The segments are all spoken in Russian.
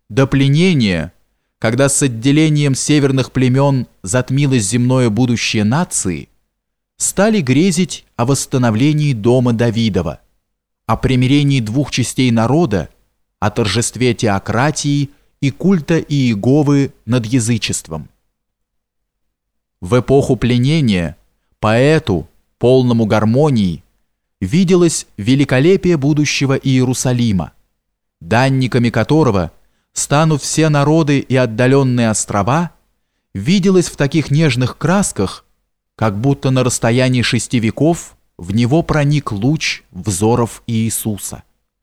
До пленения, когда с отделением северных племен затмилось земное будущее нации, стали грезить о восстановлении дома Давидова, о примирении двух частей народа, о торжестве теократии и культа Иеговы над язычеством. В эпоху пленения поэту, полному гармонии, виделось великолепие будущего Иерусалима, данниками которого станут все народы и отдаленные острова, виделось в таких нежных красках, как будто на расстоянии 6 веков в него проник луч взоров Иисуса.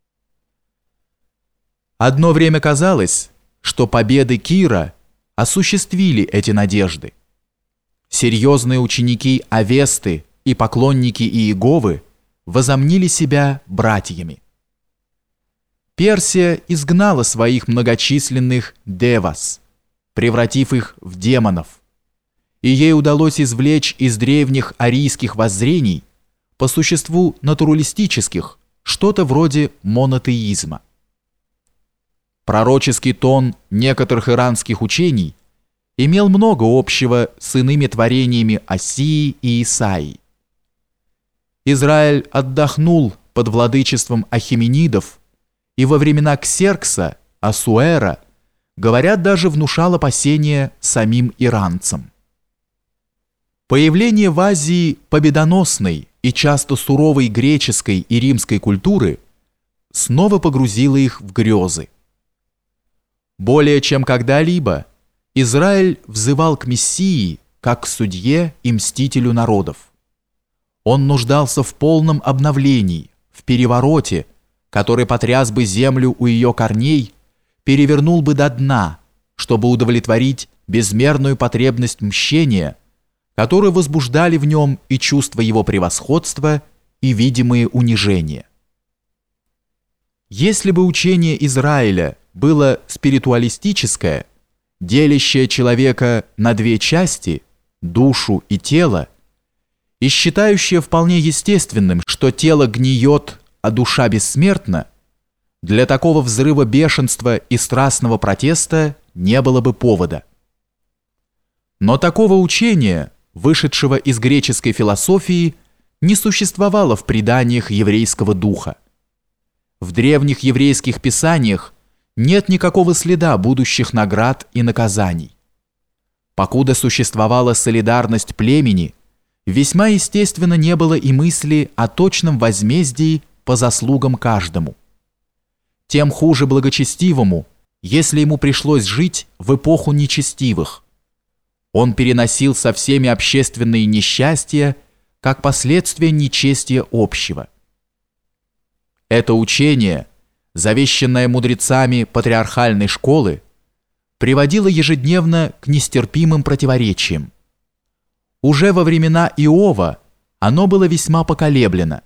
Одно время казалось, что победы Кира осуществили эти надежды. Серьезные ученики Авесты и поклонники Иеговы возомнили себя братьями. Персия изгнала своих многочисленных девас, превратив их в демонов, и ей удалось извлечь из древних арийских воззрений, по существу натуралистических, что-то вроде монотеизма. Пророческий тон некоторых иранских учений имел много общего с иными творениями Осии и Исаии. Израиль отдохнул под владычеством ахименидов, и во времена Ксеркса, Асуэра, говорят, даже внушал опасения самим иранцам. Появление в Азии победоносной и часто суровой греческой и римской культуры снова погрузило их в грезы. Более чем когда-либо Израиль взывал к Мессии как к судье и мстителю народов. Он нуждался в полном обновлении, в перевороте, который потряс бы землю у ее корней, перевернул бы до дна, чтобы удовлетворить безмерную потребность мщения, которые возбуждали в нем и чувство его превосходства, и видимые унижения. Если бы учение Израиля было спиритуалистическое, делящее человека на две части, душу и тело, и считающее вполне естественным, что тело гниет, а душа бессмертна, для такого взрыва бешенства и страстного протеста не было бы повода. Но такого учения, вышедшего из греческой философии, не существовало в преданиях еврейского духа. В древних еврейских писаниях нет никакого следа будущих наград и наказаний. Покуда существовала солидарность племени, весьма естественно не было и мысли о точном возмездии по заслугам каждому. Тем хуже благочестивому, если ему пришлось жить в эпоху нечестивых. Он переносил со всеми общественные несчастья как последствия нечестия общего. Это учение, завещанное мудрецами патриархальной школы, приводило ежедневно к нестерпимым противоречиям. Уже во времена Иова оно было весьма поколеблено.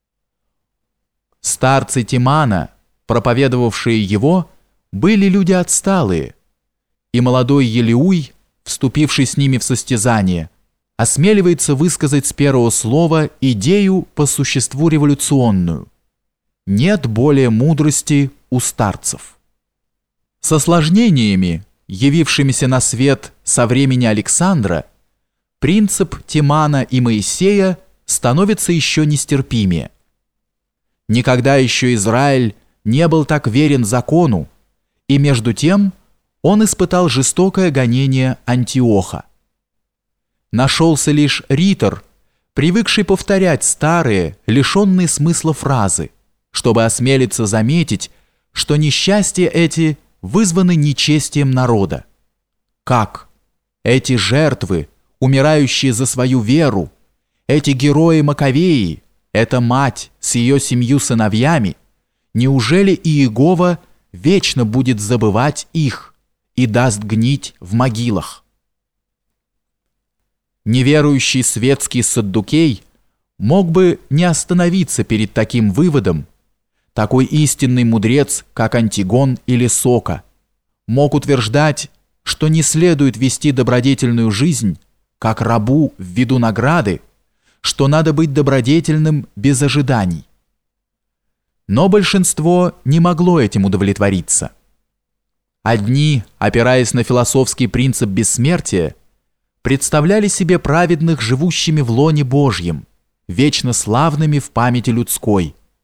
Старцы Тимана, проповедовавшие его, были люди отсталые, и молодой Елеуй, вступивший с ними в состязание, осмеливается высказать с первого слова идею по существу революционную. Нет более мудрости у старцев. С осложнениями, явившимися на свет со времени Александра, принцип Тимана и Моисея становится еще нестерпимее. Никогда еще Израиль не был так верен закону, и между тем он испытал жестокое гонение Антиоха. Нашелся лишь ритор, привыкший повторять старые, лишенные смысла фразы, чтобы осмелиться заметить, что несчастья эти вызваны нечестием народа. Как? Эти жертвы, умирающие за свою веру, эти герои-маковеи, эта мать с ее 7 сыновьями, неужели Иегова вечно будет забывать их и даст гнить в могилах? Неверующий светский саддукей мог бы не остановиться перед таким выводом. Такой истинный мудрец, как Антигон или Сока, мог утверждать, что не следует вести добродетельную жизнь, как рабу в виду награды, что надо быть добродетельным без ожиданий. Но большинство не могло этим удовлетвориться. Одни, опираясь на философский принцип бессмертия, представляли себе праведных живущими в лоне Божьем, вечно славными в памяти людской,